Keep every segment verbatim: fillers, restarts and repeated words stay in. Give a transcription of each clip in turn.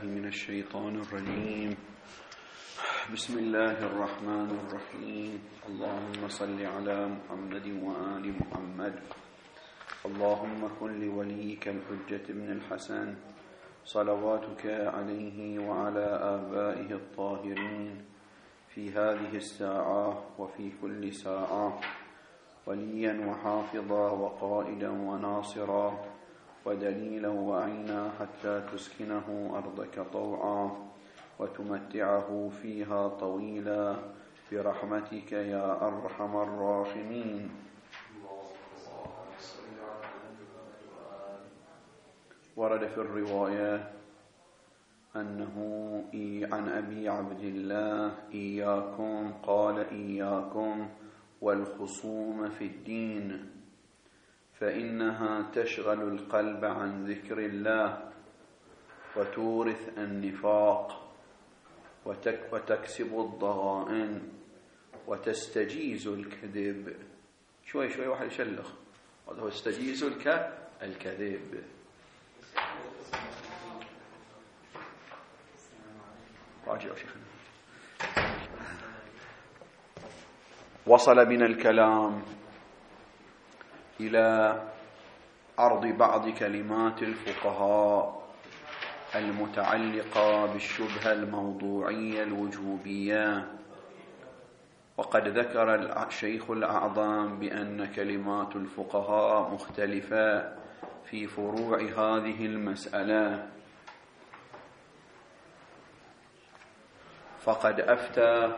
من الشيطان الرجيم. بسم الله الرحمن الرحيم. اللهم صل على محمد وآل محمد. اللهم كن لوليك الحجة بن الحسن صلواتك عليه وعلى آبائه الطاهرين في هذه الساعة وفي كل ساعة وليا وحافظا وقائدا وناصرا ودليلا وعينا حتى تسكنه أرضك طوعا وتمتعه فيها طويلا برحمتك يا أرحم الراحمين. ورد في الرواية أنه عن أبي عبد الله إياكم قال إياكم والخصوم في الدين فإنها تشغل القلب عن ذكر الله وتورث النفاق وتكسب الضغائن وتستجيز الكذب. شوي شوي واحد يشلخ هذا هو استجيز الكذب. راجع شيخنا. وصل بنا الكلام إلى عرض بعض كلمات الفقهاء المتعلقة بالشبهة الموضوعية الوجوبية، وقد ذكر الشيخ الأعظم بأن كلمات الفقهاء مختلفة في فروع هذه المسألة. فقد أفتى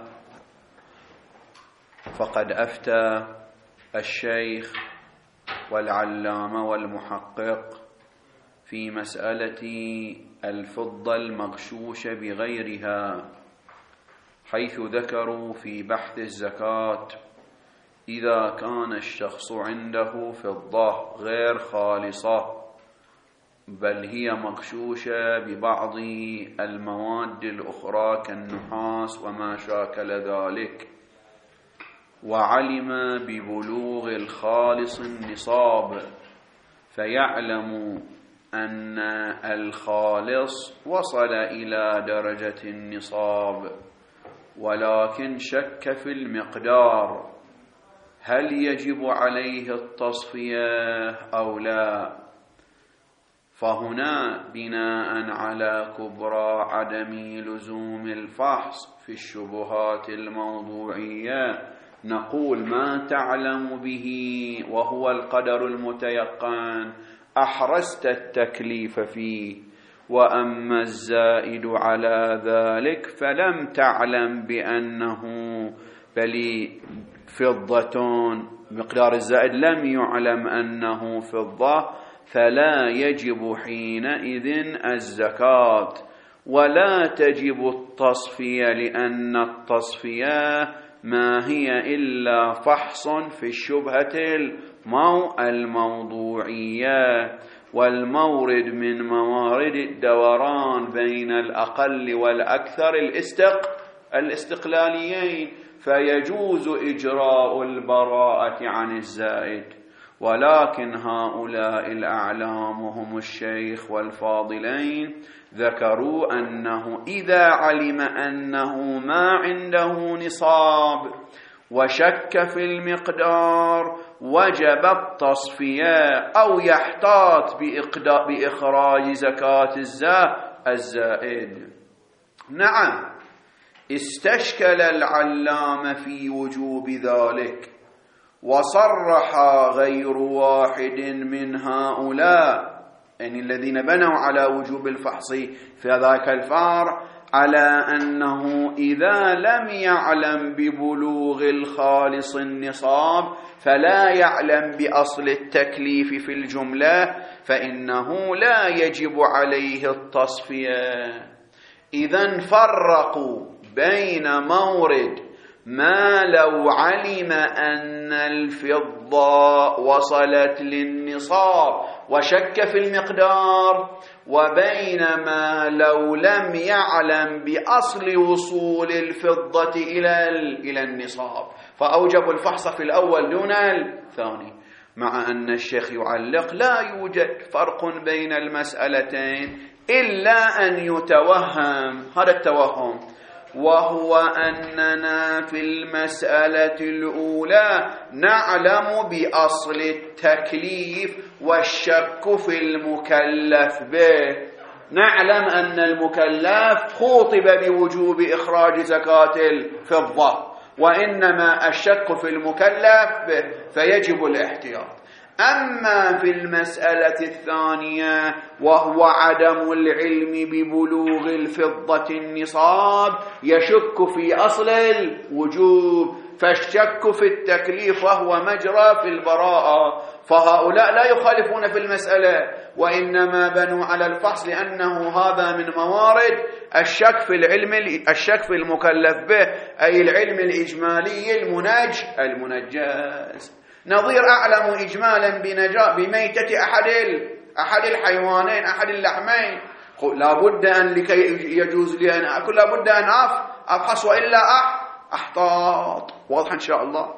فقد أفتى الشيخ والعلامة والمحقق في مسألة الفضة المغشوشة بغيرها، حيث ذكروا في بحث الزكاة إذا كان الشخص عنده فضة غير خالصة بل هي مغشوشة ببعض المواد الأخرى كالنحاس وما شاكل ذلك، وعلم ببلوغ الخالص النصاب فيعلم أن الخالص وصل إلى درجة النصاب ولكن شك في المقدار هل يجب عليه التصفية أو لا، فهنا بناء على كبرى عدم لزوم الفحص في الشبهات الموضوعية نقول ما تعلم به وهو القدر المتيقن أحرزت التكليف فيه، وأما الزائد على ذلك فلم تعلم بأنه بل فضة مقدار الزائد لم يعلم أنه فضة فلا يجب حينئذ الزكاة ولا تجب التصفية، لأن التصفية ما هي إلا فحص في الشبهة الموضوعية، والمورد من موارد الدوران بين الأقل والأكثر الاستق الاستقلاليين، فيجوز إجراء البراءة عن الزائد. ولكن هؤلاء الأعلام هم الشيخ والفاضلين ذكروا أنه إذا علم أنه ما عنده نصاب وشك في المقدار وجب التصفية أو يحتاط بإخراج زكاة الزائد. نعم استشكل العلامة في وجوب ذلك، وصرح غير واحد من هؤلاء يعني الذين بنوا على وجوب الفحص في ذاك الفار على أنه إذا لم يعلم ببلوغ الخالص النصاب فلا يعلم بأصل التكليف في الجملة فإنه لا يجب عليه التصفية. إذن فرقوا بين مورد ما لو علم أن الفضة وصلت للنصاب وشك في المقدار، وبين ما لو لم يعلم بأصل وصول الفضة إلى إلى النصاب فأوجب الفحص في الأول دون الثاني. مع أن الشيخ يعلق لا يوجد فرق بين المسألتين إلا أن يتوهم، هذا التوهم، وهو أننا في المسألة الأولى نعلم بأصل التكليف والشك في المكلف به. نعلم أن المكلف خوطب بوجوب إخراج زكاة الفضة، وإنما الشك في المكلف به، فيجب الاحتياط. أما في المسألة الثانية وهو عدم العلم ببلوغ الفضة النصاب، يشك في أصل الوجوب، فالشك في التكليف وهو مجرى في البراءة، فهؤلاء لا يخالفون في المسألة، وإنما بنوا على الفحص، لأنه هذا من موارد الشك في العلم، الشك في المكلف به، أي العلم الإجمالي المنج المنجز. نظير أعلم إجمالا بميتة أحد أحد الحيوانين أحد اللحمين، لا بد أن لكي يجوز لي أن أكل لا بد أن أفحص وإلا أحتاط. واضح إن شاء الله.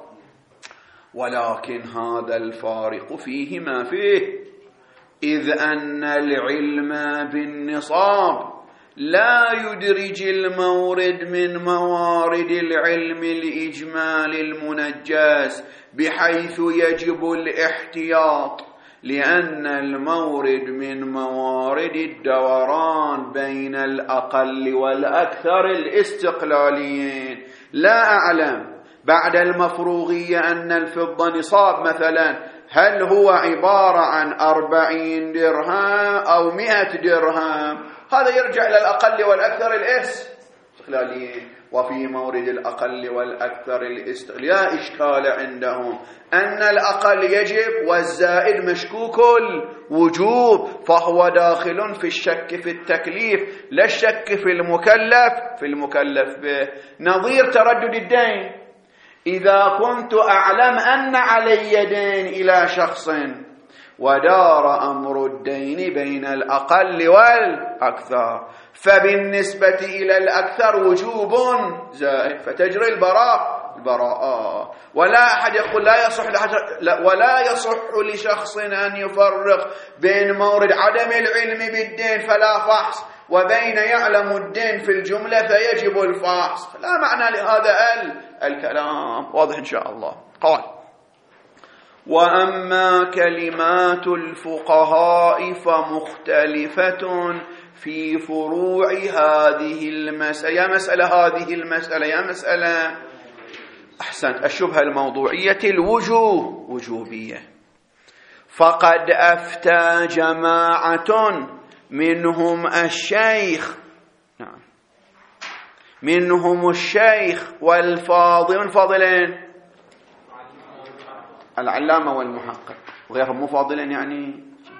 ولكن هذا الفارق فيه ما فيه، إذ أن العلم بالنصاب لا يدرج المورد من موارد العلم الإجمالي المنجز بحيث يجب الاحتياط، لأن المورد من موارد الدوران بين الأقل والأكثر الاستقلاليين. لا أعلم بعد المفروغية أن الفضة نصاب مثلا هل هو عبارة عن أربعين درهم أو مئة درهم، هذا يرجع إلى الأقل والأكثر الاستقلاليين. وفي مورد الأقل والأكثر الاستقلال لا إشكال عندهم أن الأقل يجب والزائد مشكوك الوجوب، فهو داخل في الشك في التكليف لا الشك في المكلف في المكلف به. نظير تردد الدين، إذا كنت أعلم أن علي دين إلى شخص ودار أمر الدين بين الأقل والأكثر، فبالنسبة إلى الأكثر وجوب زائد، فتجري البراء البراءة، ولا أحد يقول لا يصح لا ولا يصح لشخص أن يفرق بين مورد عدم العلم بالدين فلا فحص وبين يعلم الدين في الجملة فيجب الفحص. لا معنى لهذا الكلام. واضح إن شاء الله. قال: وأما كلمات الفقهاء فمختلفة في فروع هذه المسألة. يا مسألة هذه المسألة يا مسألة أحسنت الشبهة الموضوعية الوجوب وجوبية. فقد أفتى جماعة منهم الشيخ نعم منهم الشيخ والفاضل الفاضلين العلامة والمحقق وغيرهم، مو فاضلين يعني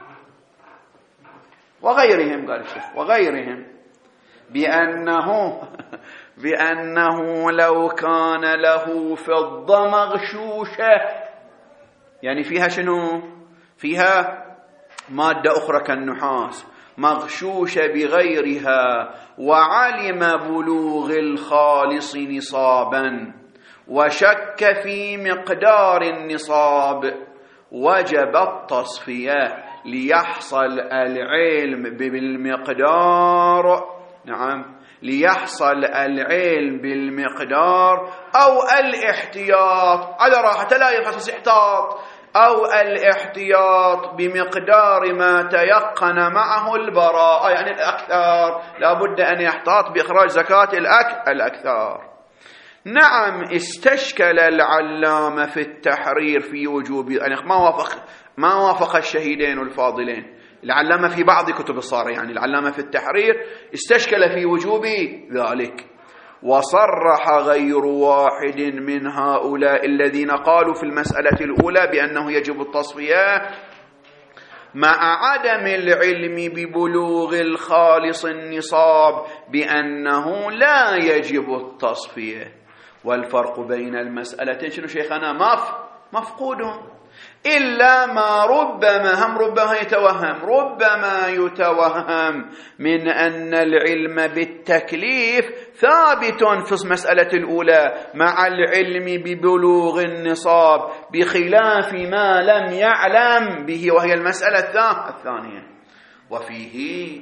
وغيرهم، قال الشيخ وغيرهم، بأنه بأنه لو كان له فضة مغشوشة، يعني فيها شنو؟ فيها مادة أخرى كالنحاس مغشوشة بغيرها، وعلم بلوغ الخالص نصابا وشك في مقدار النصاب، وجب التصفية ليحصل العلم بالمقدار نعم ليحصل العلم بالمقدار أو الاحتياط على راحة لا يخصص احتاط أو الاحتياط بمقدار ما تيقن معه البراءة، يعني الأكثر لا بد أن يحتاط بإخراج زكاة الأكثر. نعم استشكل العلامة في التحرير في وجوب، يعني ما وافق ما وافق الشهيدين الفاضلين العلامة في بعض كتب الصارة، يعني العلامة في التحرير استشكل في وجوب ذلك، وصرح غير واحد من هؤلاء الذين قالوا في المسألة الأولى بأنه يجب التصفية مع عدم العلم ببلوغ الخالص النصاب بأنه لا يجب التصفية. والفرق بين المسألتين شنو شيخنا؟ مف مفقود إلا ما ربما هم ربما يتوهم ربما يتوهم من أن العلم بالتكليف ثابت في المسألة الأولى مع العلم ببلوغ النصاب بخلاف ما لم يعلم به، وهي المسألة الثانية. وفيه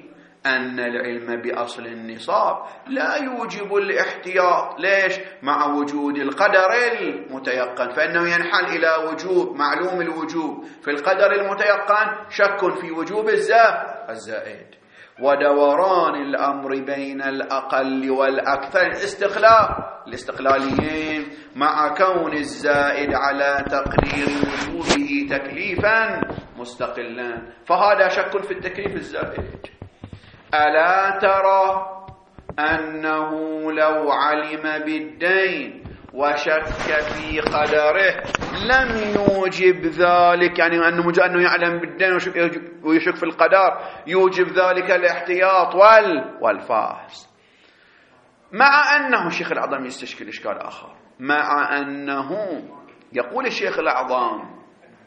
أن العلم بأصل النصاب لا يوجب الاحتياط. ليش؟ مع وجود القدر المتيقن، فإنه ينحل إلى وجوب معلوم الوجوب في القدر المتيقن، شك في وجوب الزائد، ودوران الأمر بين الأقل والأكثر، الاستقلال الاستقلاليين، مع كون الزائد على تقدير وجوبه تكليفا مستقلا، فهذا شك في التكليف الزائد. ألا ترى أنه لو علم بالدين وشك في قدره لم يوجب ذلك، يعني أنه مجرد أنه يعلم بالدين ويشك في القدر يوجب ذلك الاحتياط والفاحص، مع أنه الشيخ الأعظم يستشكل إشكال آخر، مع أنه يقول الشيخ الأعظم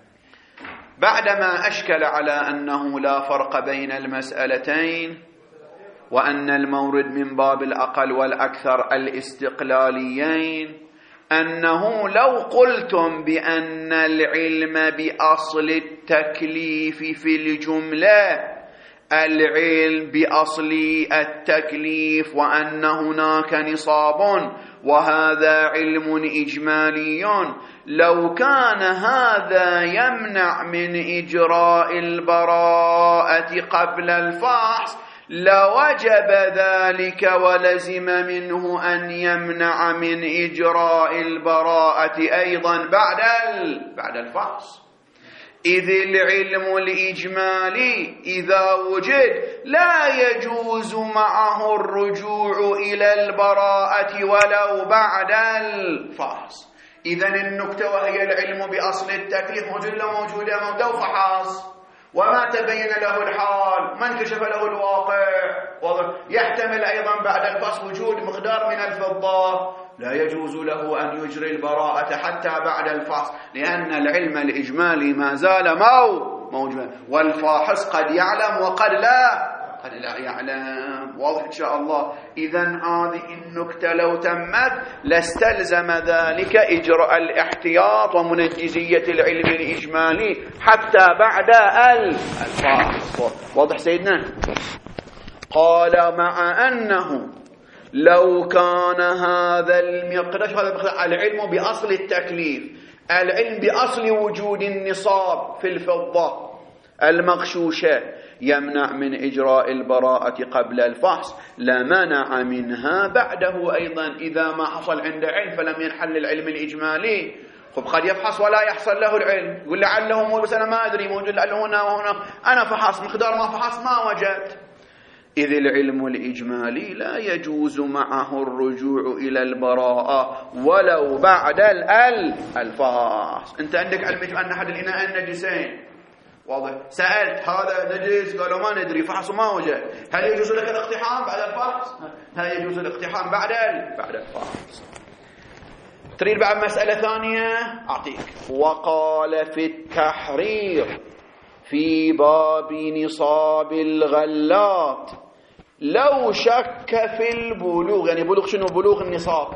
بعدما أشكل على أنه لا فرق بين المسألتين، وأن المورد من باب الأقل والأكثر الاستقلاليين، أنه لو قلتم بأن العلم بأصل التكليف في الجملة، العلم بأصل التكليف وأن هناك نصاب وهذا علم إجمالي، لو كان هذا يمنع من إجراء البراءة قبل الفحص لوجب ذلك ولزم منه أن يمنع من إجراء البراءة أيضا بعد بعد الفحص، إذ العلم الإجمالي إذا وجد لا يجوز معه الرجوع إلى البراءة ولو بعد الفحص. إذن النكتة وهي العلم بأصل التكليف موجودة موجودة موجودة وفحص، وما تبين له الحال، ما انكشف له الواقع، يحتمل أيضا بعد الفحص وجود مقدار من الفضة، لا يجوز له أن يجري البراءة حتى بعد الفحص، لأن العلم الإجمالي ما زال موجود، والفاحص قد يعلم وقد لا قد لا يعلم. واضح إن شاء الله. إذن هذه النكتة لو تمت لاستلزم ذلك إجراء الاحتياط ومنجزية العلم الإجمالي حتى بعد الفحص. واضح سيدنا؟ قال مع أنه لو كان هذا المقدار، هذا المقدار العلم بأصل التكليف، العلم بأصل وجود النصاب في الفضة المغشوشة يمنع من إجراء البراءة قبل الفحص لمنع منها بعده أيضا إذا ما حصل عنده علم فلم ينحل العلم الإجمالي. خب قد يفحص ولا يحصل له العلم، يقول لعله موجود بس أنا ما أدري موجود، لعله هنا وهنا، أنا فحص مقدار ما فحص ما وجدت. إذ العلم الإجمالي لا يجوز معه الرجوع إلى البراءة ولو بعد الفحص. أنت عندك علم أن أحد الإناء نجسين، واضح، سألت هذا نجس قالوا ما ندري، فحصوا ما وجد، هل يجوز لك الاقتحام بعد الفحص؟ هل يجوز الاقتحام بعد بعد الفحص؟ تريد بعد مسألة ثانية أعطيك. وقال في التحرير في باب نصاب الغلات لو شك في البلوغ، يعني بلوغ شنو؟ بلوغ النصاب،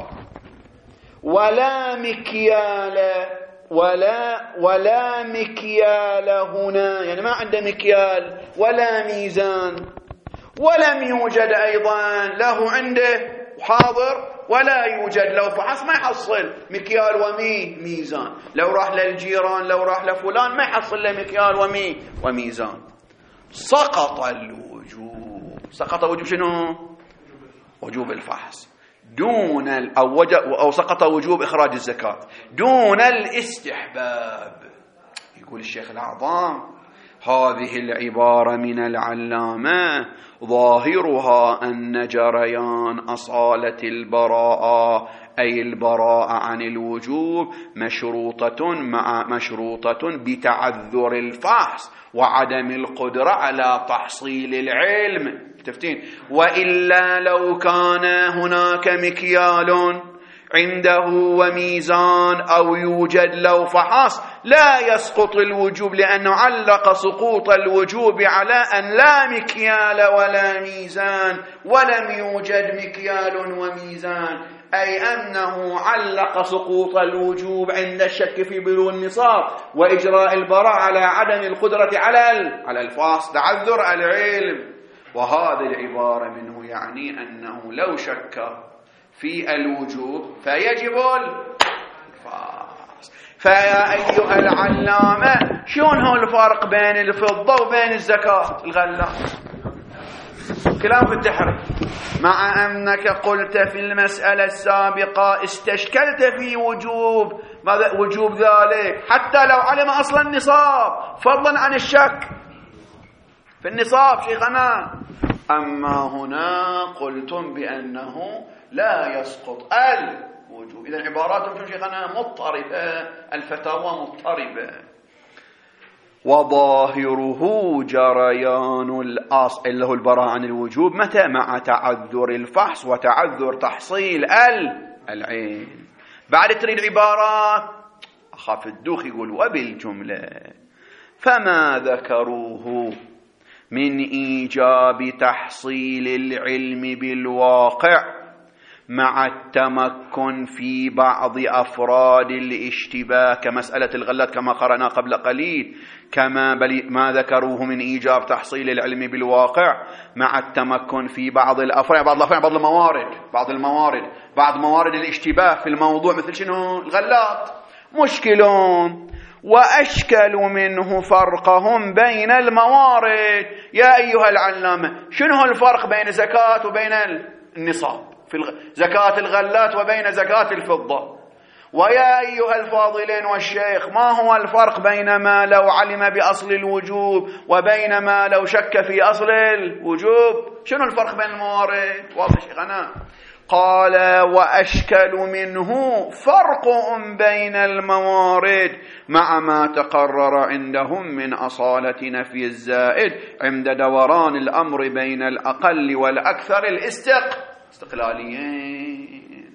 ولا مكيال ولا ولا مكيال هنا، يعني ما عنده مكيال ولا ميزان، ولم يوجد أيضا له عنده حاضر ولا يوجد، لو فحص ما يحصل مكيال ومي ميزان، لو راح للجيران لو راح لفلان ما يحصل له مكيال ومي وميزان، سقط الوجوب. سقط وجوب شنو؟ وجوب الفحص دون أو, وجب أو سقط وجوب إخراج الزكاة دون الاستحباب. يقول الشيخ الأعظم هذه العبارة من العلامة ظاهرها أن جريان أصالة البراءة أي البراءة عن الوجوب مشروطة مع مشروطة بتعذر الفحص وعدم القدرة على تحصيل العلم. تفتين؟ وإلا لو كان هناك مكيال عنده وميزان أو يوجد لو فحص لا يسقط الوجوب، لأنه علق سقوط الوجوب على أن لا مكيال ولا ميزان ولم يوجد مكيال وميزان، أي أنه علق سقوط الوجوب عند الشك في بلوغ النصاب وإجراء البراءة على عدم القدرة على على الفحص، تعذر العلم. وهذه العبارة منه يعني أنه لو شك في الوجوب فيجب الفحص. فيا أيها العلامة شلون هو الفرق بين الفضة وبين الزكاة الغلات؟ كلام في التحرير. مع أنك قلت في المسألة السابقة استشكلت في وجوب ماذا وجوب ذلك حتى لو علم أصلا النصاب فضلا عن الشك في النصاب شيخنا. أما هنا قلتم بأنه لا يسقط الوجوب. إذا عباراتكم شيخنا مضطربة، الفتاوى مضطربة. وظاهره جريان الأصل اللي هو البراءة عن الوجوب متى؟ مع تعذر الفحص وتعذر تحصيل العين. بعد تريد عبارات أخاف الدوخ يقول وبالجملة فما ذكروه من إيجاب تحصيل العلم بالواقع مع التمكن في بعض أفراد الاشتباه كمسألة الغلات كما قرأنا قبل قليل، كما ما ذكروه من إيجاب تحصيل العلم بالواقع مع التمكن في بعض الأفراد بعض الأفراد بعض الموارد بعض الموارد بعض موارد الاشتباه في الموضوع مثل شنو الغلات مشكلون وأشكل منه فرقهم بين الموارد. يا أيها العلامة شنو هو الفرق بين زكاة وبين النصاب في الغ... زكاة الغلات وبين زكاة الفضة؟ ويا أيها الفاضلين والشيخ ما هو الفرق بين ما لو علم بأصل الوجوب وبين ما لو شك في أصل الوجوب؟ شنو الفرق بين الموارد؟ واضح شيخنا؟ قال وأشكل منه فرق بين الموارد مع ما تقرر عندهم من أصالة نفي الزائد عند دوران الأمر بين الأقل والأكثر الاستقلاليين.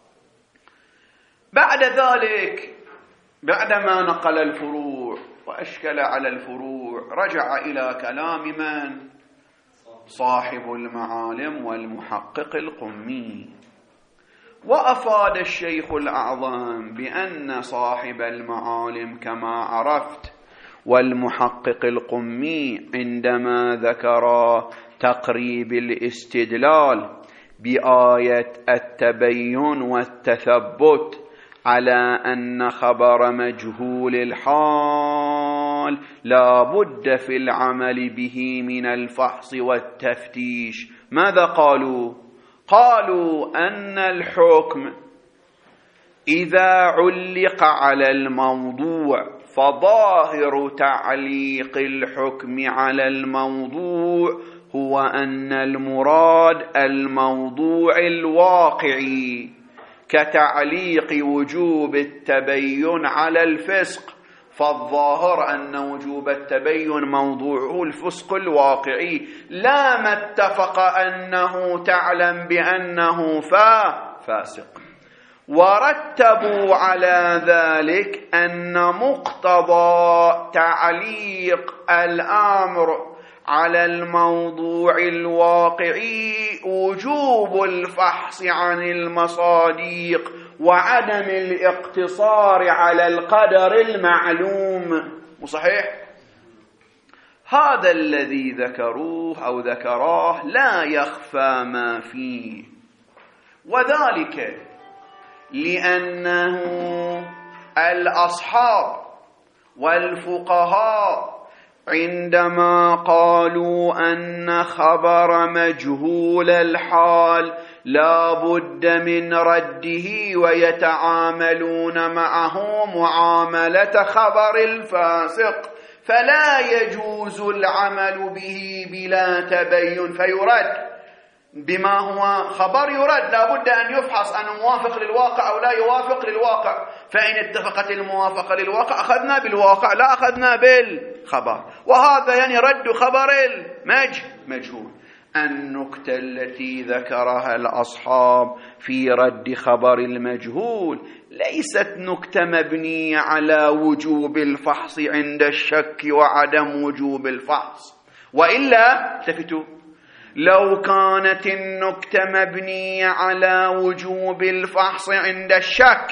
بعد ذلك بعدما نقل الفروع وأشكل على الفروع رجع إلى كلام من؟ صاحب المعالم والمحقق القمي. وأفاد الشيخ الأعظم بأن صاحب المعالم كما عرفت والمحقق القمي عندما ذكر تقريب الاستدلال بآية التبين والتثبت على أن خبر مجهول الحال لا بد في العمل به من الفحص والتفتيش، ماذا قالوا؟ قالوا أن الحكم إذا علق على الموضوع فظاهر تعليق الحكم على الموضوع هو أن المراد الموضوع الواقعي كتعليق وجوب التبين على الفسق، فالظاهر أن وجوب التبين موضوعه الفسق الواقعي لا ما اتفق أنه تعلم بأنه فاسق. ورتبوا على ذلك أن مقتضى تعليق الأمر على الموضوع الواقعي وجوب الفحص عن المصاديق وعدم الاقتصار على القدر المعلوم. صحيح؟ هذا الذي ذكروه أو ذكراه لا يخفى ما فيه، وذلك لأنه الأصحاب والفقهاء عندما قالوا أن خبر مجهول الحال لا بد من رده ويتعاملون معه معاملة خبر الفاسق فلا يجوز العمل به بلا تبين فيرد بما هو خبر يرد، لا بد أن يفحص أن موافق للواقع أو لا يوافق للواقع، فإن اتفقت الموافقة للواقع أخذنا بالواقع لا أخذنا بالخبر، وهذا يعني رد خبر المجهول. النكتة التي ذكرها الأصحاب في رد خبر المجهول ليست نكتة مبنية على وجوب الفحص عند الشك وعدم وجوب الفحص، وإلا التفتوا لو كانت النكتة مبنية على وجوب الفحص عند الشك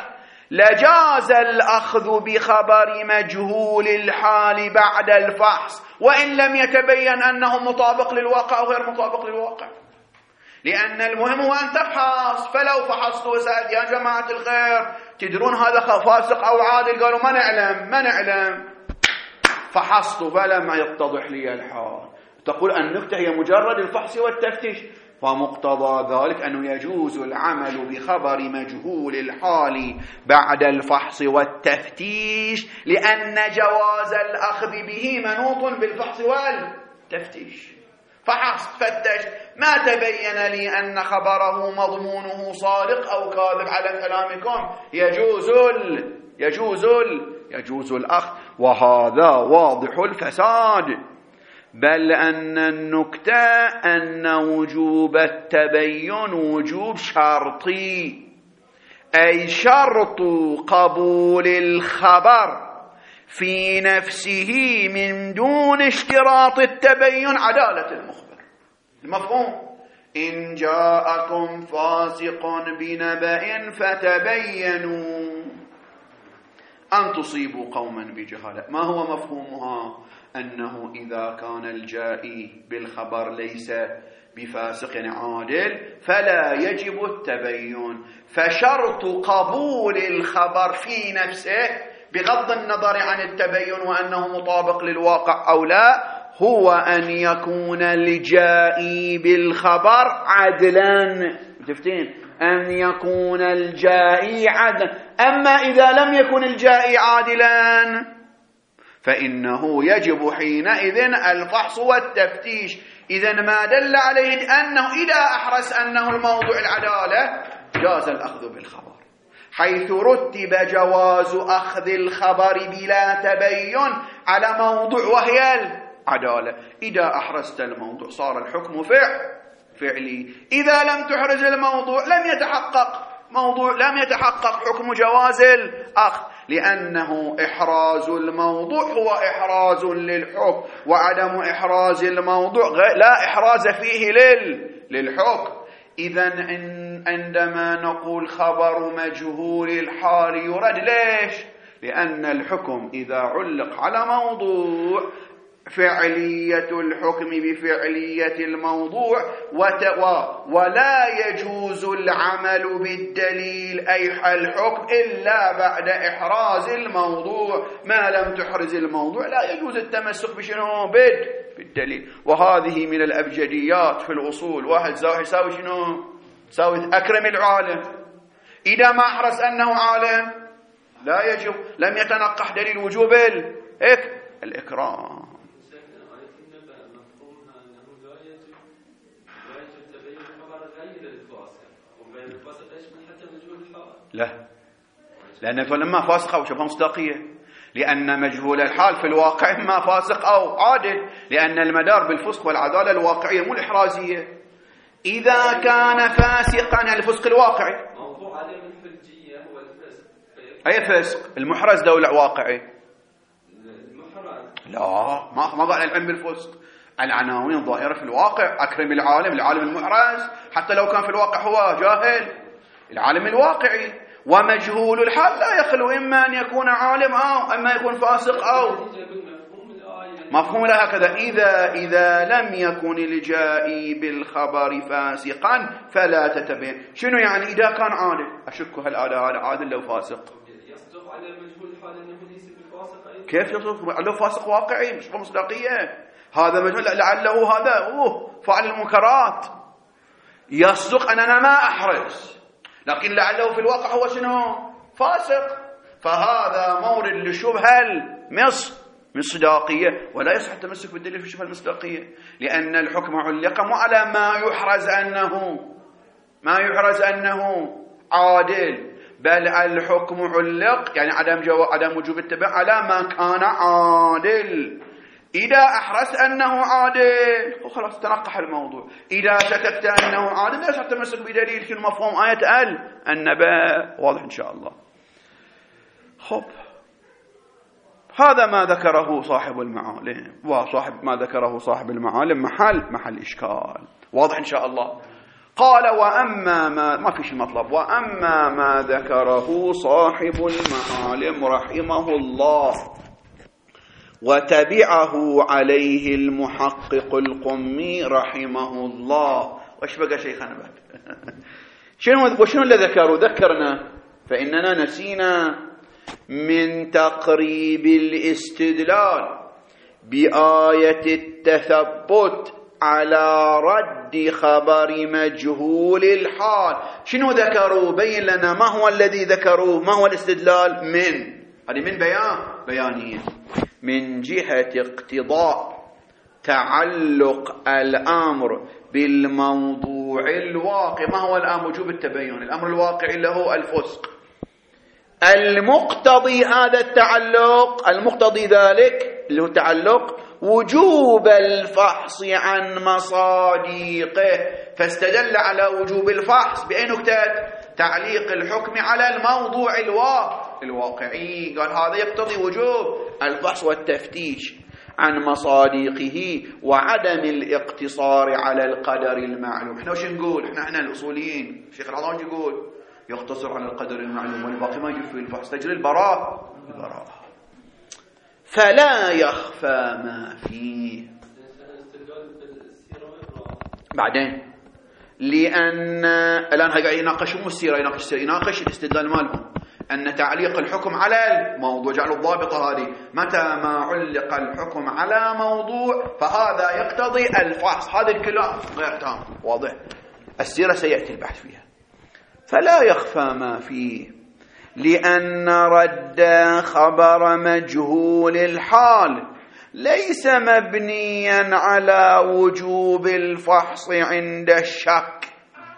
لجاز الأخذ بخبر مجهول الحال بعد الفحص وإن لم يتبين أنه مطابق للواقع أو غير مطابق للواقع، لأن المهم هو أن تفحص. فلو فحصت وسألت يا جماعة الخير تدرون هذا فاسق أو عادل؟ قالوا ما نعلم ما نعلم. فحصت فلم يتضح لي الحال. تقول النكتة هي مجرد الفحص والتفتيش، فمقتضى ذلك أنه يجوز العمل بخبر مجهول الحال بعد الفحص والتفتيش، لأن جواز الأخذ به منوط بالفحص والتفتيش. فحصت فتش ما تبين لي أن خبره مضمونه صادق أو كاذب على كلامكم، يجوز ال يجوز ال يجوز الأخذ، وهذا واضح الفساد. بل أن النكتة أن وجوب التبين وجوب شرطي، أي شرط قبول الخبر في نفسه من دون اشتراط التبين عدالة المخبر. المفهوم إن جاءكم فاسق بنبأ فتبينوا أن تصيبوا قوما بجهالة. ما هو مفهومها؟ أنه إذا كان الجائي بالخبر ليس بفاسق عادل فلا يجب التبين، فشرط قبول الخبر في نفسه بغض النظر عن التبين وأنه مطابق للواقع أو لا هو أن يكون الجائي بالخبر عدلا. تفتين أن يكون الجائي عدلا. أما إذا لم يكن الجائي عادلا فإنه يجب حينئذ الفحص والتفتيش. إذن ما دل عليه أنه إذا أحرز أنه الموضوع العدالة جاز الأخذ بالخبر، حيث رتب جواز أخذ الخبر بلا تبين على موضوع وهي العدالة. إذا أحرزت الموضوع صار الحكم فعل فعلي، إذا لم تحرز الموضوع لم يتحقق موضوع لم يتحقق حكم جواز الأخذ، لأنه إحراز الموضوع هو إحراز للحكم، وعدم إحراز الموضوع لا إحراز فيه لل للحكم. إذن عندما نقول خبر مجهول الحال يرد ليش؟ لأن الحكم إذا علق على موضوع فعلية الحكم بفعلية الموضوع ولا يجوز العمل بالدليل أي الحكم إلا بعد إحراز الموضوع. ما لم تحرز الموضوع لا يجوز التمسك بشنو بد بالدليل. وهذه من الأبجديات في الأصول. واحد زاوي يساوي شنو؟ يساوي أكرم العالم. إذا ما أحرز أنه عالم لا يجب، لم يتنقح دليل وجوب هيك الإكرام. لا، لأن فلما فاسق أو شبه مصداقية، لأن مجهول الحال في الواقع إما فاسق أو عادل، لأن المدار بالفسق والعدالة الواقعية مو الإحرازية. إذا كان فاسقا الفسق الواقعي موضوع عدم الحجية هو الفسق. أي فسق؟ المحرز دولة واقعي. المحرز لا، ما ما قال العلم بالفسق. العناوين ظاهرة في الواقع. أكرم العالم، العالم المحرز حتى لو كان في الواقع هو جاهل، العالم الواقعي. ومجهول الحال لا يخلو إما أن يكون عالم أو إما يكون فاسق أو مفهوم لا هكذا. إذا إذا لم يكن الجائي بالخبر فاسقا فلا تتبين. شنو يعني إذا كان عادل؟ أشك هل هذا عادل لو فاسق؟ يصدق على مجهول الحال أنه ليس بفاسق. كيف يصدق لو فاسق واقعي مش بمصداقية؟ هذا مجهول لعله هذا أوه فعل المنكرات. يصدق أن أنا ما أحرز، لكن لعله في الواقع هو شنو؟ فاسق. فهذا مورد لشبهة المص مصداقية، ولا يصح التمسك بالدليل في شبهة المصداقية، لأن الحكم علق مو على ما يحرز أنه ما يحرز أنه عادل، بل الحكم علق يعني عدم جو... عدم وجوب التبع على ما كان عادل. إذا أحرزت أنه عادل خلاص تنقح الموضوع. إذا شككت أنه عادل لا يصح التمسك بدليل في المفهوم آية ال النبأ. واضح إن شاء الله. خب، هذا ما ذكره صاحب المعالم، وصاحب ما ذكره صاحب المعالم محل محل إشكال. واضح إن شاء الله. قال وأما ما ما في شيء مطلب وأما ما ذكره صاحب المعالم رحمه الله وتبعه عليه المحقق القمي رحمه الله. وش بقى شيخنا بعد؟ شنو وشنو اللي ذكروا؟ ذكرنا فإننا نسينا من تقريب الاستدلال بآية التثبت على رد خبر مجهول الحال. شنو ذكروا؟ بين لنا ما هو الذي ذكروه، ما هو الاستدلال من هذه من بيان بيانية من جهة اقتضاء تعلق الأمر بالموضوع الواقع. ما هو الآن وجوب التبين؟ الأمر الواقع اللي هو الفسق. المقتضي هذا التعلق، المقتضي ذلك اللي هو تعلق وجوب الفحص عن مصادقه، فاستدل على وجوب الفحص بأي نكتة؟ تعليق الحكم على الموضوع الواقعي. قال هذا يقتضي وجوب الفحص والتفتيش عن مصادقه وعدم الاقتصار على القدر المعلوم. احنا وش نقول؟ احنا احنا الاصوليين الشيخ العضواني يقول يقتصر على القدر المعلوم والباقي ما يجب في الفحص، تجري البراءة البراءة فلا يخفى ما فيه. بعدين لأن الآن قاعد يناقش مو السيرة، يناقش السيرة، يناقش الاستدلال مالهم أن تعليق الحكم على الموضوع جعلوا الضابطة هذه متى ما علق الحكم على موضوع فهذا يقتضي الفحص. هذا الكلام غير تام واضح، السيرة سيأتي البحث فيها. فلا يخفى ما فيه لأن رد خبر مجهول الحال ليس مبنيا على وجوب الفحص عند الشك،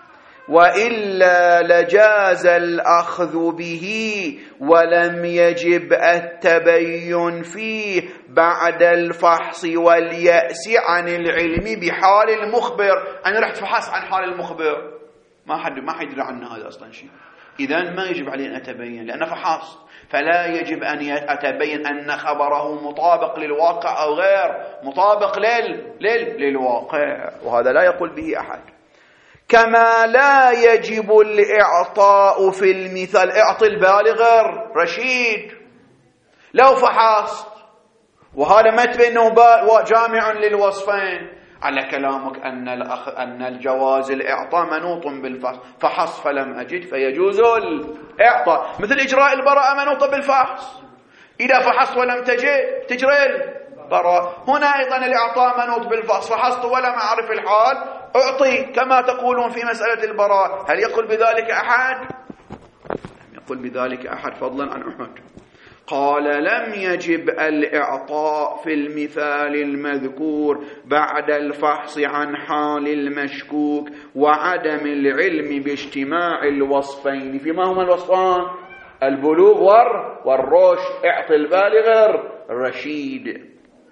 وإلا لجاز الأخذ به ولم يجب التبين فيه بعد الفحص واليأس عن العلم بحال المخبر. أنا رحت فحص عن حال المخبر ما حد ما حد يدري عنه هذا أصلا شيء، إذن ما يجب علي أن أتبين لأن فحصت، فلا يجب أن أتبين أن خبره مطابق للواقع أو غير مطابق لل... لل... للواقع، وهذا لا يقول به أحد. كما لا يجب الإعطاء في المثال، اعطي البالغ رشيد لو فحصت، وهذا ما تبينه جامع للوصفين. على كلامك أن الأخ... أن الجواز الإعطاء منوط بالفحص، فحص فلم أجد فيجوز الإعطاء، مثل إجراء البراءة منوط بالفحص، إذا فحصت ولم تجد تجري البراءة. هنا أيضا الإعطاء منوط بالفحص، فحصت ولم أعرف الحال أعطي كما تقولون في مسألة البراءة. هل يقول بذلك أحد؟ لم يقول بذلك أحد فضلا عن أحد. قال لم يجب الإعطاء في المثال المذكور بعد الفحص عن حال المشكوك وعدم العلم باجتماع الوصفين. فيما هما الوصفان؟ البلوغ والرشد. اعطي البالغ الرشيد.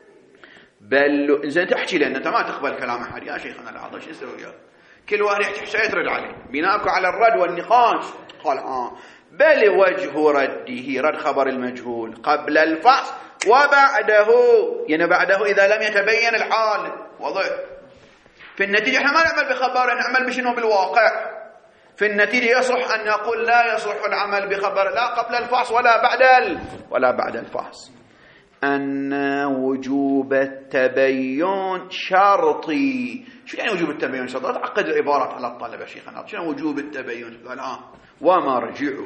بل زين تحكي لأن أنت ما تقبل كلام أحد يا شيخنا العظيم، شو نسوي وياك؟ كل واحد يحكي يترد عليه بناءك على الرد والنقاش. قال آه بل وجه رده رد خبر المجهول قبل الفحص وبعده، يعني بعده إذا لم يتبين الحال. واضح؟ في النتيجة احنا ما نعمل بخبر، نعمل بشنو؟ بالواقع. في النتيجة يصح أن نقول لا يصح العمل بخبر لا قبل الفحص ولا بعد ال... ولا بعد الفحص. أن وجوب التبين شرطي. شو يعني وجوب التبين شرطي؟ تعقد العبارات على الطلبة شيخنا. شنو وجوب التبين؟ قال آه ومرجعه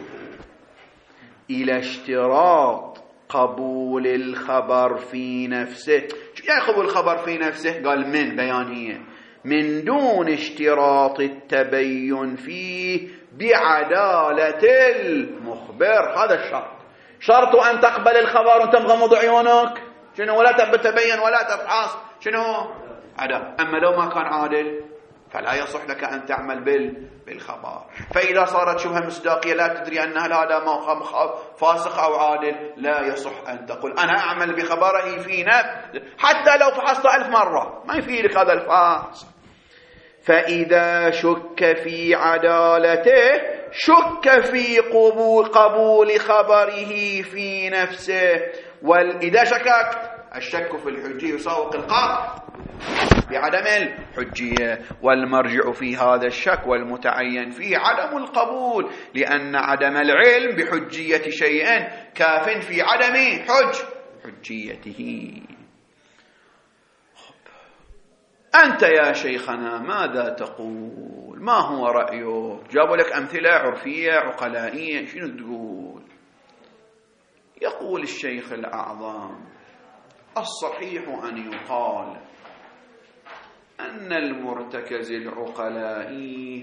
إلى اشتراط قبول الخبر في نفسه. شو يعني قبول الخبر في نفسه؟ قال من بيانية من دون اشتراط التبين فيه بعدالة المخبر. هذا الشرط، شرط أن تقبل الخبر وانت مغمض عيونك شنو؟ ولا تتبين ولا تفحص شنو؟ عدل. أما لو ما كان عادل فلا يصح لك أن تعمل بالخبر. فإذا صارت شبهة مصداقية لا تدري أن هذا فاسق أو عادل لا يصح أن تقول أنا أعمل بخبره في نفس، حتى لو فحصت ألف مرة ما يفيدك هذا الفحص. فإذا شك في عدالته شك في قبول, قبول خبره في نفسه. وإذا شكك الشك في الحجة يساوق القطع. بعدم الحجية، والمرجع في هذا الشك والمتعين فيه عدم القبول، لأن عدم العلم بحجية شيء كاف في عدم حج حجيته. أنت يا شيخنا ماذا تقول؟ ما هو رأيك؟ جابوا لك أمثلة عرفية عقلائية، شنو تقول؟ يقول الشيخ الأعظم: الصحيح أن يقال أن المرتكز العقلائي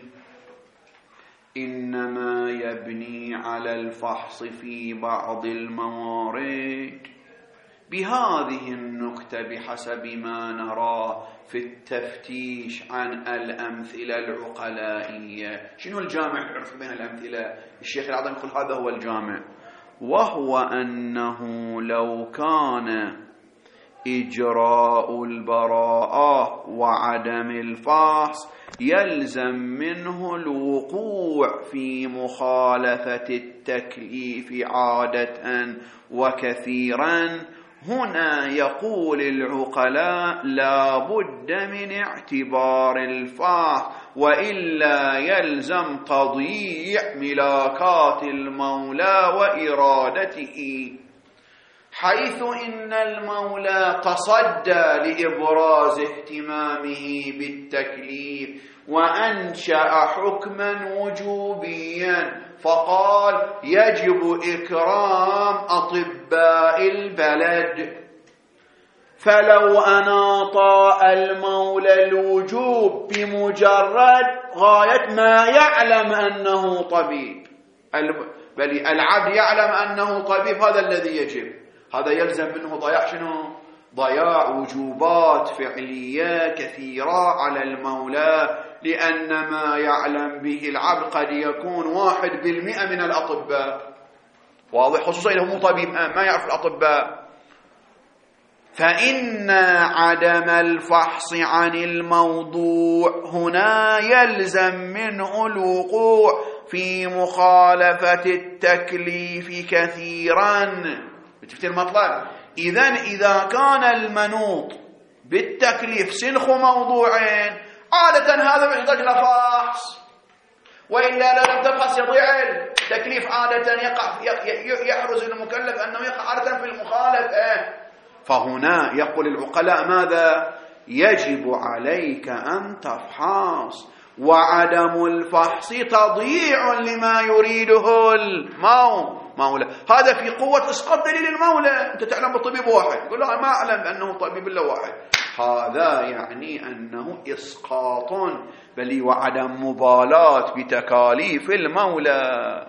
إنما يبني على الفحص في بعض الموارد بهذه النكتة بحسب ما نرى في التفتيش عن الأمثلة العقلائية. شنو الجامع العرف بين الأمثلة؟ الشيخ الأعظم يقول هذا هو الجامع، وهو أنه لو كان إجراء البراءة وعدم الفحص يلزم منه الوقوع في مخالفة التكليف عادة وكثيرا، هنا يقول العقلاء لا بد من اعتبار الفحص، وإلا يلزم تضييع ملاكات المولى وإرادته، حيث إن المولى تصدى لإبراز اهتمامه بالتكليف وأنشأ حكما وجوبيا فقال يجب إكرام أطباء البلد، فلو أناط المولى الوجوب بمجرد غاية ما يعلم أنه طبيب، بل العبد يعلم أنه طبيب، هذا الذي يجب، هذا يلزم منه ضياع شنو؟ ضياع وجوبات فعلية كثيرة على المولى، لأن ما يعلم به العبد قد يكون واحد بالمئة من الأطباء، واضح، خصوصا إذا هو طبيب ما يعرف الأطباء. فإن عدم الفحص عن الموضوع هنا يلزم منه الوقوع في مخالفة التكليف كثيرا. شفت المطلب؟ إذن إذا كان المنوط بالتكليف سنخ موضوعين، عادة هذا يحتاج لفحص، وإلا لو لم تفحص يضيع التكليف، عادة يقع يحرز المكلف أنه يقع عادة في المخالفة. فهنا يقول العقلاء ماذا؟ يجب عليك أن تفحص، وعدم الفحص تضييع لما يريده المولى. هذا في قوة إسقاط دليل المولى. أنت تعلم بالطبيب واحد، يقول له ما أعلم أنه طبيب إلا واحد، هذا يعني أنه إسقاط بل وعدم مبالاة بتكاليف المولى.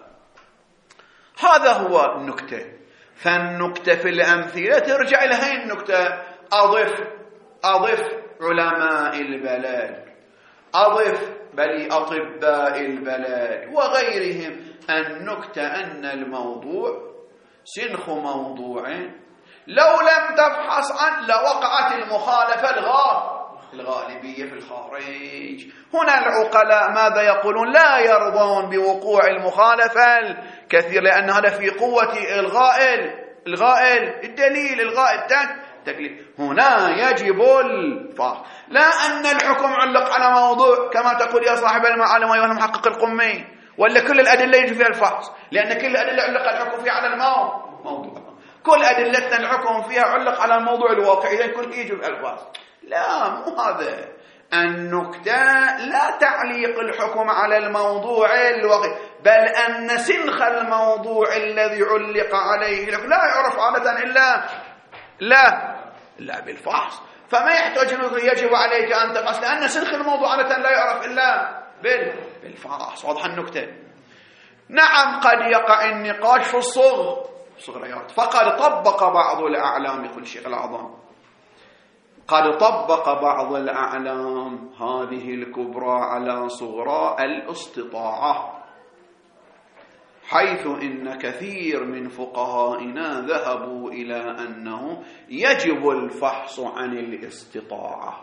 هذا هو النكتة. فالنكتة في الأمثلة ترجع إلى هاي النكتة، أضف أضف علماء البلد، أضف بل أطباء البلد وغيرهم. النكتة أن الموضوع سنخ موضوع لو لم تفحص عنه لوقعت المخالفة الغالبية في الخارج. هنا العقلاء ماذا يقولون؟ لا يرضون بوقوع المخالفة الكثير، لأن هذا في قوة إلغاء إلغاء الدليل، إلغاء التكليف. هنا يجب الفحص، لا أن الحكم علق على موضوع كما تقول يا صاحب المعالم أيها المحقق القمي، ولا كل الأدلة يجب فيها الفحص، لأن كل الأدلة علق الحكم فيها على الموضوع، كل أدلتنا الحكم فيها علق على الموضوع الواقعي، إذن كل يجب الفحص. لا، مو هذا النكتة. لا تعليق الحكم على الموضوع الواقعي، بل أن سنخ الموضوع الذي علق عليه لا يعرف عادة إلا لا لا بالفحص. فما يحتاج أن يجب عليك أن تفحص، لأن سنخ الموضوع عادة لا يعرف إلا بالفحص. واضح النكتة؟ نعم، قد يقع النقاش في الصغر صغريات، فقد طبق بعض الأعلام، يقول الشيخ الأعظم، قد طبق بعض الأعلام هذه الكبرى على صغرى الاستطاعة، حيث إن كثير من فقهائنا ذهبوا إلى أنه يجب الفحص عن الاستطاعة.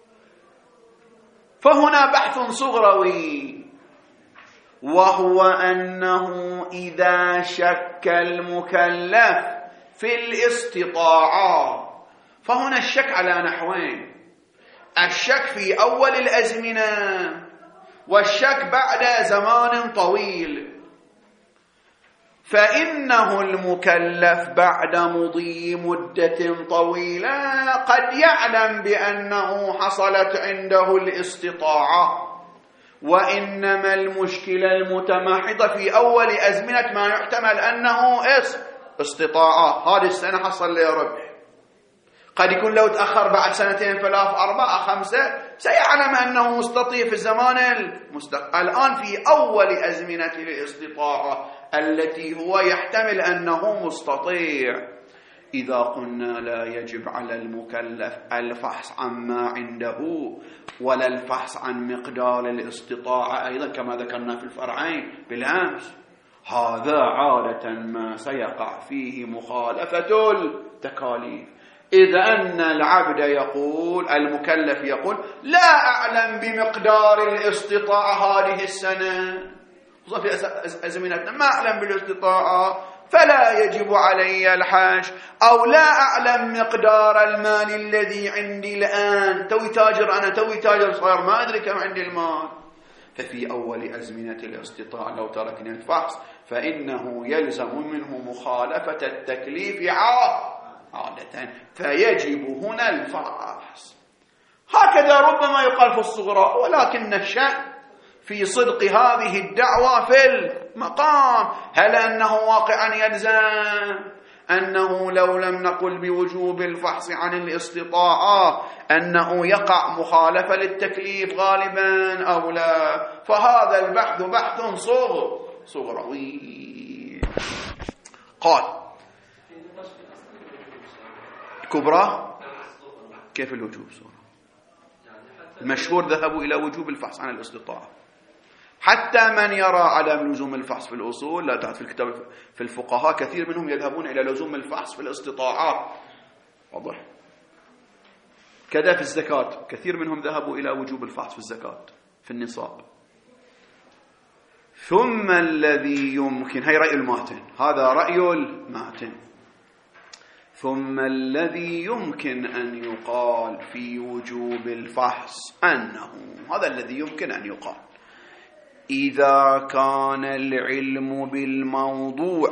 فهنا بحث صغروي، وهو أنه إذا شك المكلف في الاستطاعة، فهنا الشك على نحوين: الشك في أول الأزمنة والشك بعد زمان طويل، فإنه المكلف بعد مضي مدة طويلة قد يعلم بأنه حصلت عنده الاستطاعة، وإنما المشكلة المتمحضة في أول أزمنة ما يحتمل أنه استطاعة. هذه السنة حصل لي ربح، قد يكون لو تأخر بعد سنتين ثلاث أربعة خمسة سيعلم أنه مستطيع في الزمان المستقبل. الآن في أول أزمنة الاستطاعة التي هو يحتمل أنه مستطيع. إذا قلنا لا يجب على المكلف الفحص عما عنده ولا الفحص عن مقدار الاستطاعة أيضا كما ذكرنا في الفرعين بالأمس، هذا عادة ما سيقع فيه مخالفة التكاليف. إذا أن العبد يقول المكلف يقول لا أعلم بمقدار الاستطاعة هذه السنة، خصوصا في أزمنتنا ما أعلم بالاستطاعة فلا يجب علي الحج، أو لا أعلم مقدار المال الذي عندي الآن، توي تاجر أنا توي تاجر صغير ما أدري كم عندي المال. ففي أول أزمنة الاستطاعة لو تركنا الفحص فإنه يلزم منه مخالفة التكليف عادة، فيجب هنا الفحص. هكذا ربما يقال في الصغرى، ولكن الشأن في صدق هذه الدعوة في المقام. هل أنه واقعا يلزم أنه لو لم نقل بوجوب الفحص عن الاستطاعة أنه يقع مخالفة للتكليف غالبا أو لا؟ فهذا البحث بحث صغر صغروي. قال كبرى كيف الوجوب صغرى؟ المشهور ذهبوا إلى وجوب الفحص عن الاستطاعة، حتى من يرى عدم لزوم الفحص في الأصول لا تحت في الكتاب في الفقهاء كثير منهم يذهبون إلى لزوم الفحص في الاستطاعات. واضح؟ كذا في الزكاة كثير منهم ذهبوا إلى وجوب الفحص في الزكاة في النصاب. ثم الذي يمكن، هي رأي الماتن، هذا رأي الماتن. ثم الذي يمكن أن يقال في وجوب الفحص أنه، هذا الذي يمكن أن يقال إذا كان العلم بالموضوع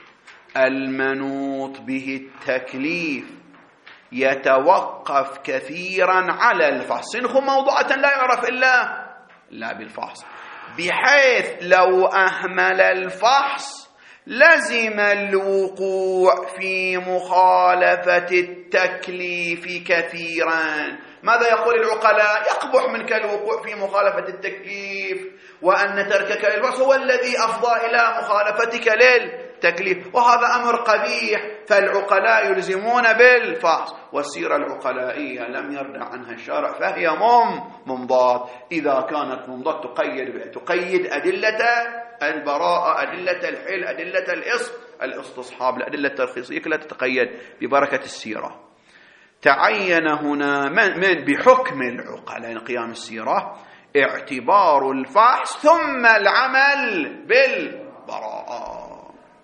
المنوط به التكليف يتوقف كثيرا على الفحص، إنه موضوعة لا يعرف إلا لا بالفحص، بحيث لو أهمل الفحص لزم الوقوع في مخالفة التكليف كثيرا. ماذا يقول العقلاء؟ يقبح منك الوقوع في مخالفة التكليف، وأن تركك للفحص هو الذي أفضى إلى مخالفتك للتكليف، وهذا أمر قبيح. فالعقلاء يلزمون بالفحص، والسيرة العقلائية لم يرد عنها الشارع فهي مم ممضات. إذا كانت ممضات تقيد تقيد أدلة البراءة، أدلة الحل، أدلة الإصف الاستصحاب، الأدلة الترخيصية كلها تتقيد ببركة السيرة. تعين هنا من, من بحكم العقلاء قيام السيرة اعتبار الفحص ثم العمل بالبراءة،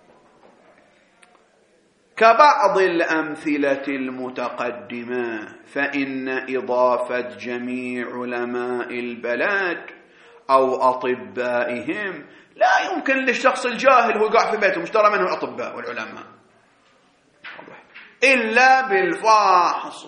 كبعض الأمثلة المتقدمة. فإن إضافة جميع علماء البلد أو أطبائهم لا يمكن للشخص الجاهل هو قاعد في بيته مشترى منه الأطباء والعلماء إلا بالفحص.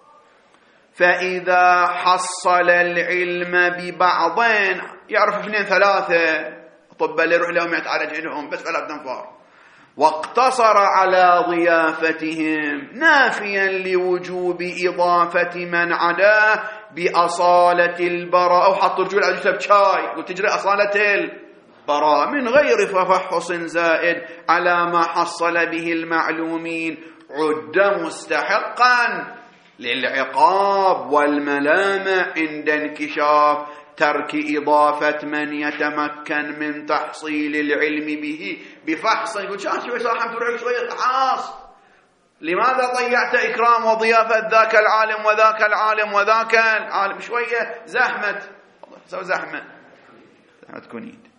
فإذا حصل العلم ببعضين، يعرف اثنين ثلاثة أطباء اللي يروح لهم يتعالج عنهم بس ثلاث أنفار، واقتصر على ضيافتهم نافيا لوجوب إضافة من عداه بأصالة البراء، أو حط رجول على جسد شاي وتجري أصالة البراء من غير تفحص زائد على ما حصل به المعلومين، عد مستحقا للعقاب والملامة عند انكشاف ترك إضافة من يتمكن من تحصيل العلم به بفحص. يقول شان شوي صاحب تروح شوية عاص، لماذا ضيعت إكرام وضيافة ذاك العالم وذاك العالم وذاك العالم؟ شوية زحمة، سوي زحمة زحمة كونيد.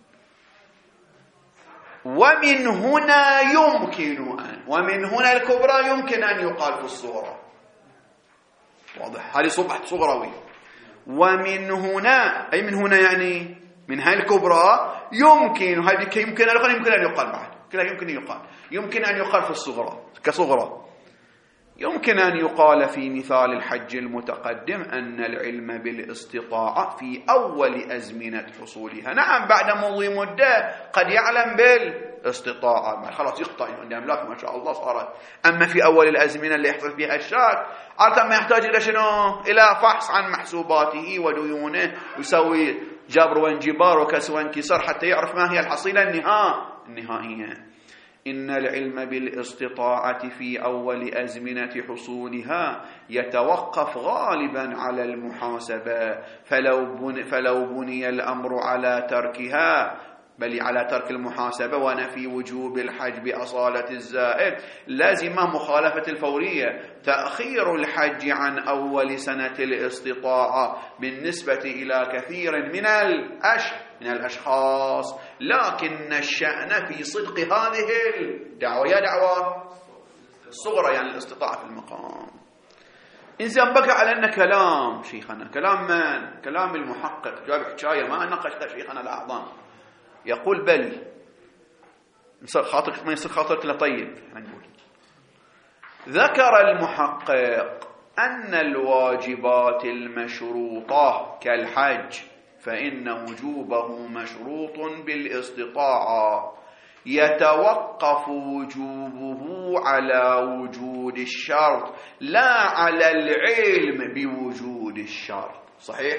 ومن هنا يمكن أن ومن هنا الكبرى يمكن أن يقال في الصورة. واضح؟ هذه صبحت صغروي. ومن هنا، أي من هنا يعني من هاي الكبرى، يمكن هذه يمكن أن يقال يمكن أن يقال بعد كلها يمكن أن يقال يمكن أن يقال في الصغرى كصغرى. يمكن أن يقال في مثال الحج المتقدم أن العلم بالاستطاعة في أول أزمنة حصولها، نعم بعد مضي مدة قد يعلم بالاستطاعة، خلاص يقطع عند أملاك ما شاء الله صارت. أما في أول الأزمنة اللي يحصل فيها الشاك عادة ما يحتاج إلى شنو؟ إلى فحص عن محسوباته وديونه، ويسوي جبر وانجبار وكسر وانكسار حتى يعرف ما هي الحصيلة النهائية. إن العلم بالاستطاعة في أول أزمنة حصولها يتوقف غالبا على المحاسبة، فلو بني, فلو بني الأمر على تركها بل على ترك المحاسبة ونفي وجوب الحج بأصالة الزائد لازم مخالفة الفورية، تأخير الحج عن أول سنة الاستطاعة بالنسبة إلى كثير من الأش من الأشخاص، لكن الشأن في صدق هذه الدعوة، يا دعوة الصغرى يعني الاستطاعة في المقام. إنسان بقى على أن كلام شيخنا، كلام من؟ كلام المحقق، جاب حكاية ما نقشت شيخنا الأعظم، يقول بل خاطرك ما يصير خاطرك لطيب. نقول ذكر المحقق أن الواجبات المشروطة كالحج فإن وجوبه مشروط بالاستطاعة، يتوقف وجوبه على وجود الشرط لا على العلم بوجود الشرط. صحيح؟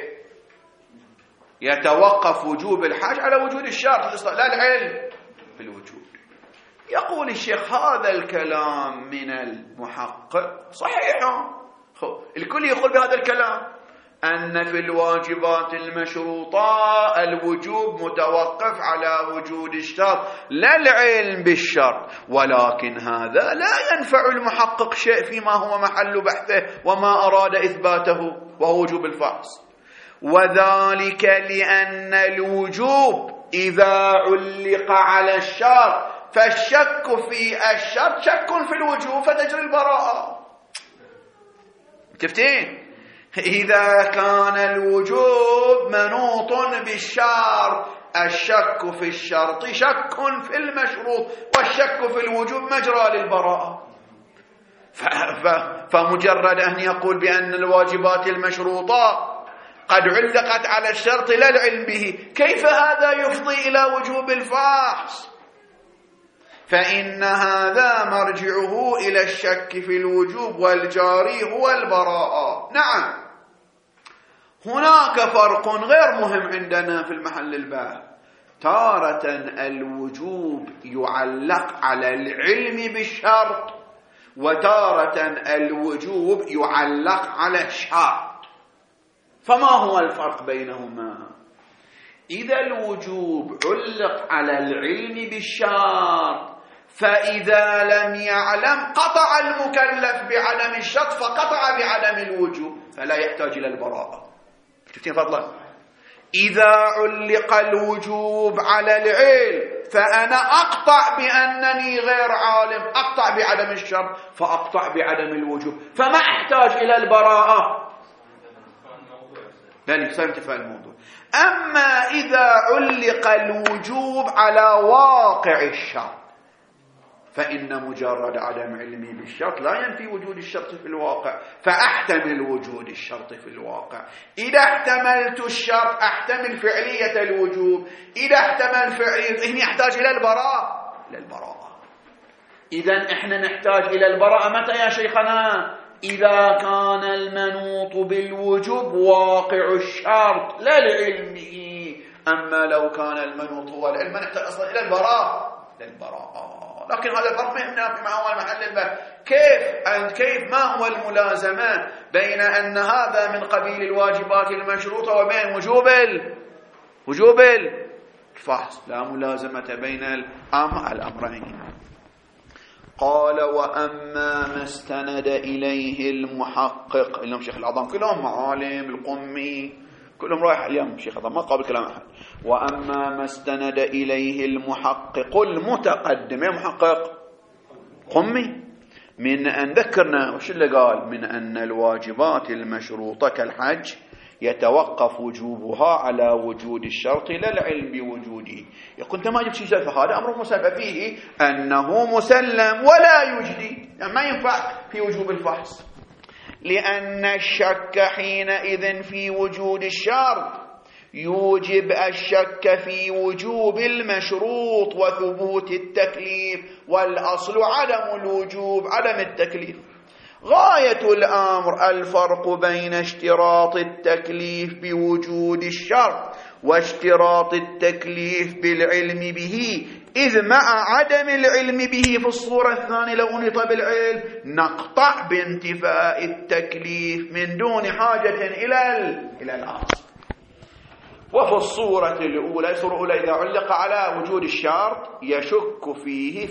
يتوقف وجوب الحج على وجود الشرط لا العلم بالوجود. يقول الشيخ هذا الكلام من المحقق صحيح، الكل يقول بهذا الكلام أن في الواجبات المشروطة الوجوب متوقف على وجود الشرط لا العلم بالشرط، ولكن هذا لا ينفع المحقق شيء فيما هو محل بحثه وما أراد إثباته وهو وجوب الفحص، وذلك لأن الوجوب إذا علق على الشرط فالشك في الشرط شك في الوجوب فتجري البراءة. شفتين؟ إذا كان الوجوب منوط بالشرط الشك في الشرط شك في المشروط، والشك في الوجوب مجرى للبراءة. فمجرد أن يقول بأن الواجبات المشروطة قد علقت على الشرط لا العلم به، كيف هذا يفضي إلى وجوب الفحص؟ فإن هذا مرجعه إلى الشك في الوجوب والجاري هو البراءة. نعم هناك فرق غير مهم عندنا في المحل البحث، تارة الوجوب يعلق على العلم بالشرط، وتارة الوجوب يعلق على الشرط. فما هو الفرق بينهما؟ إذا الوجوب علق على العلم بالشرط فإذا لم يعلم قطع المكلف بعدم الشرط فقطع بعدم الوجوب فلا يحتاج إلى البراءة. شفتين فضلا؟ إذا علق الوجوب على العلم فأنا أقطع بأنني غير عالم، أقطع بعدم الشرط فأقطع بعدم الوجوب، فما أحتاج إلى البراءة. لن سنتفى الموضوع. أما إذا علق الوجوب على واقع الشرط فإن مجرد عدم علمي بالشرط لا ينفي وجود الشرط في الواقع، فأحتمل وجود الشرط في الواقع. إذا احتملت الشرط أحتمل فعلية الوجوب، إذا احتمل فعلية هنا يحتاج إلى البراءة للبراءة. إذن إحنا نحتاج إلى البراءة متى يا شيخنا؟ إذا كان المنوط بالوجوب واقع الشرط لا لعلمه. أما لو كان المنوط هو العلم نحتاج أصلا إلى البراءة للبراءة. لكن هذا الفرق مهمنا في هو المحل البحث. كيف أن كيف ما هو الملازمة بين أن هذا من قبيل الواجبات المشروطة وبين وجوب ال... وجوب الفحص؟ لا ملازمة بين الأمر الأمرين. قال وأما ما استند إليه المحقق، اليوم شيخ العظام كلهم معالم القمي كلهم رايح اليوم شيخ العظام ما قابل كلام أحد. وأما ما استند إليه المحقق المتقدم، يا محقق قمي، من أن ذكرنا وش اللي قال من أن الواجبات المشروطة كالحج يتوقف وجوبها على وجود الشرط لا العلم بوجوده. يقول أنت ما جبت شيء، فهذا أمر مسبب فيه أنه مسلم ولا يجدي، يعني ما ينفع في وجوب الفحص، لأن الشك حينئذ في وجود الشرط يوجب الشك في وجوب المشروط وثبوت التكليف، والأصل عدم الوجوب عدم التكليف. غاية الأمر الفرق بين اشتراط التكليف بوجود الشرط واشتراط التكليف بالعلم به، إذ مع عدم العلم به في الصورة الثانية لو أنيط بالعلم نقطع بانتفاء التكليف من دون حاجة إلى إلى الأصل. وفي الصورة الأولى الصورة الأولى إذا علق على وجود الشرط يشك فيه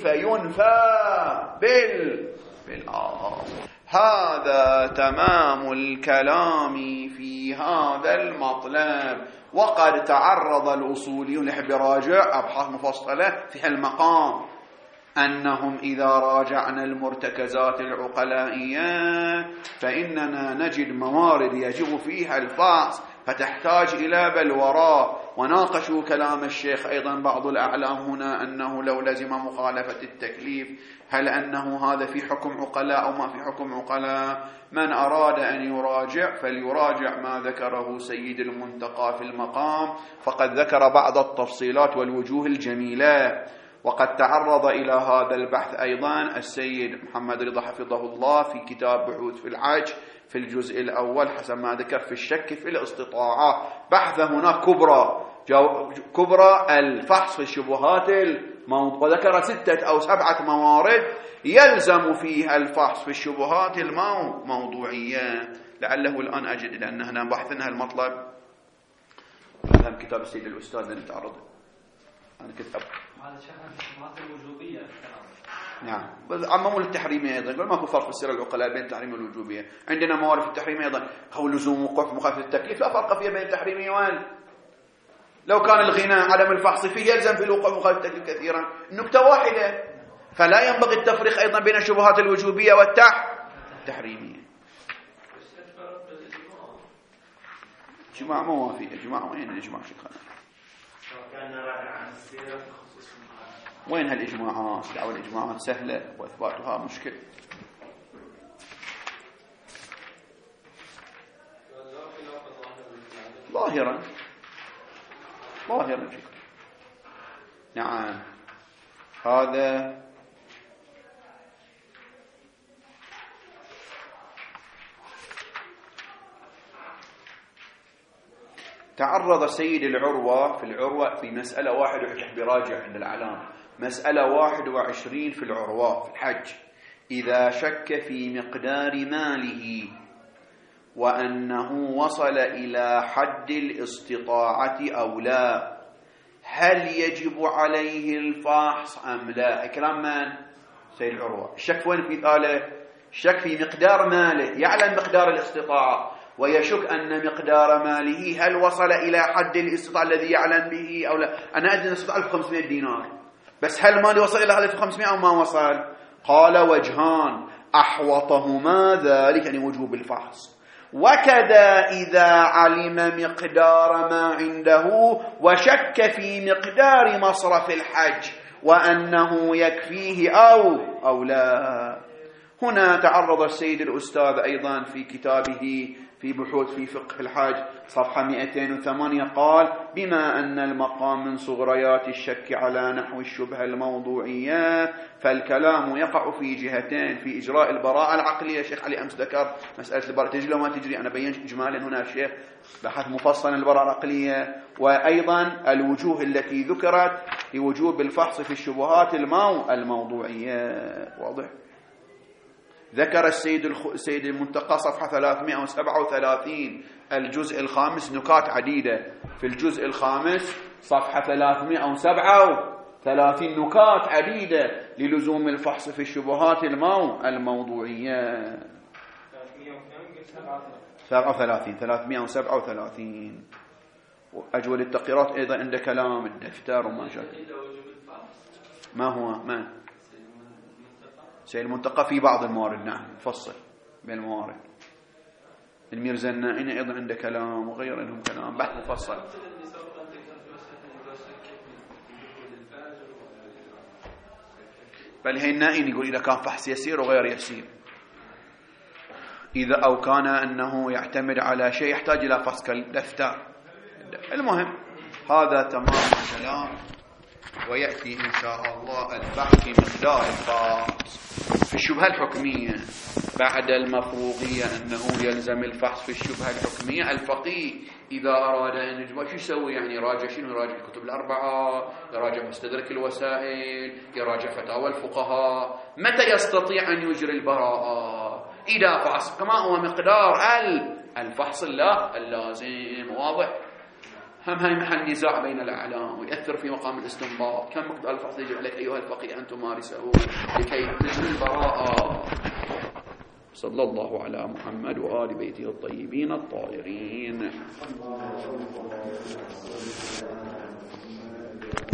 فينفى بال بالأصل. هذا تمام الكلام في هذا المطلب. وقد تعرض الأصوليون، نحب راجع أبحاث مفصلة في المقام، أنهم إذا راجعنا المرتكزات العقلائية فإننا نجد موارد يجب فيها الفحص فتحتاج إلى بلوراء. وناقشوا كلام الشيخ أيضا بعض الأعلام هنا أنه لو لزم مخالفة التكليف هل أنه هذا في حكم عقلاء أو ما في حكم عقلاء. من أراد أن يراجع فليراجع ما ذكره سيد المنتقى في المقام، فقد ذكر بعض التفصيلات والوجوه الجميلة. وقد تعرض إلى هذا البحث أيضا السيد محمد رضا حفظه الله في كتاب بحوث في الحج في الجزء الأول حسب ما ذكر في الشك في الاستطاعة، بحث هناك كبرى كبرى الفحص في الشبهات الموضوع، وذكر ستة أو سبعة موارد يلزم فيها الفحص في الشبهات الموضوعية. لعله الآن أجد، لأن هنا بحثنا المطلب هذا كتاب السيد الأستاذ اللي تعرض أنا كتاب هذا شأن الشبهات الوجوبية. نعم، عمموا التحريمية أيضا، يقول ماكو فرق في السيرة العقلاء بين التحريم والوجوبية. عندنا موارد في التحريمية أيضا هو لزوم وقوع مخالفة التكليف، لا فرق فيها بين التحريمية وال لو كان الغناء عدم الفحص فيه يلزم في الوقوع مخالفة التكليف كثيرا، النكتة واحدة. فلا ينبغي التفريق أيضا بين الشبهات الوجوبية والتحريمية. جماعة موافقة، جماعة وين الإجماع شيخنا؟ وين هالإجماعات؟ دعوة الإجماعات سهلة وإثباتها مشكلة. ظاهرا ظاهرا نعم. هذا تعرض سيد العروة في العروة في مسألة واحد وحكي براجع عند العلام، مسألة واحد وعشرين في العروة في الحج، إذا شك في مقدار ماله وأنه وصل إلى حد الاستطاعة أو لا، هل يجب عليه الفحص أم لا؟ كلام من؟ سيد العروة. الشك وين في ذلك؟ الشك في مقدار ماله، يعلم مقدار الاستطاعة ويشك أن مقدار ماله هل وصل إلى حد الاستطاعة الذي يعلم به أو لا. أنا أدري الاستطاعة خمسمائة دينار، بس هل مالي وصل إلى هذا خمسمائة أو ما وصل؟ قال وجهان، أحوطهما ذلك يعني وجوب الفحص. وكذا إذا علم مقدار ما عنده وشك في مقدار مصرف الحج وأنه يكفيه أو أو لا. هنا تعرض السيد الأستاذ أيضا في كتابه في بحوث في فقه الحج صفحة مئتين وثمانية قال بما أن المقام من صغريات الشك على نحو الشبهة الموضوعية فالكلام يقع في جهتين، في إجراء البراءة العقلية. الشيخ علي أمس ذكر مسألة البراءة تجري وما تجري، أنا بينت إجمالا هنا الشيخ بحث مفصل البراءة العقلية، وأيضا الوجوه التي ذكرت لوجوب الفحص في الشبهات المو الموضوعية. واضح؟ ذكر السيد السيد المنتقى صفحة ثلاثمائة وسبعة وثلاثين الجزء الخامس نكات عديدة، في الجزء الخامس صفحة ثلاثمائة وسبعة وثلاثين نكات عديدة للزوم الفحص في الشبهات المو الموضوعية. سبعة وثلاثين ثلاثمائة وسبعة وثلاثين. وأجول التقريرات أيضا عند كلام الدفتر وما شاء. ما هو ما سيد المنتقى في بعض الموارد، نعم فصل بين الموارد. الميرزا النائين أيضا عنده كلام وغير لهم كلام بحث مفصل. بل هي النائين يقول إذا كان فحص يسير وغير يسير، إذا أو كان أنه يعتمد على شيء يحتاج إلى فحص كالدفتر. المهم هذا تمام الكلام، ويأتي إن شاء الله البحث في مقدار الفحص في الشبهة الحكمية بعد المفروضية، أنه يلزم الفحص في الشبهة الحكمية. الفقيه إذا أراد أن يجمع شو يسوي؟ يعني يراجع شنو؟ يراجع الكتب الأربعة، يراجع مستدرك الوسائل، يراجع فتاوى الفقهاء. متى يستطيع أن يجري البراءة؟ إذا فحص كما هو مقدار الفحص الله اللازم. واضح؟ هم هاي محل نزاع بين الأعلام ويأثر في مقام الاستنباط. كم مقدار الفحص يجب عليك أيها الفقيه أن تمارسه لكي تجري البراءة؟ صلى الله على محمد وآل بيته الطيبين الطاهرين.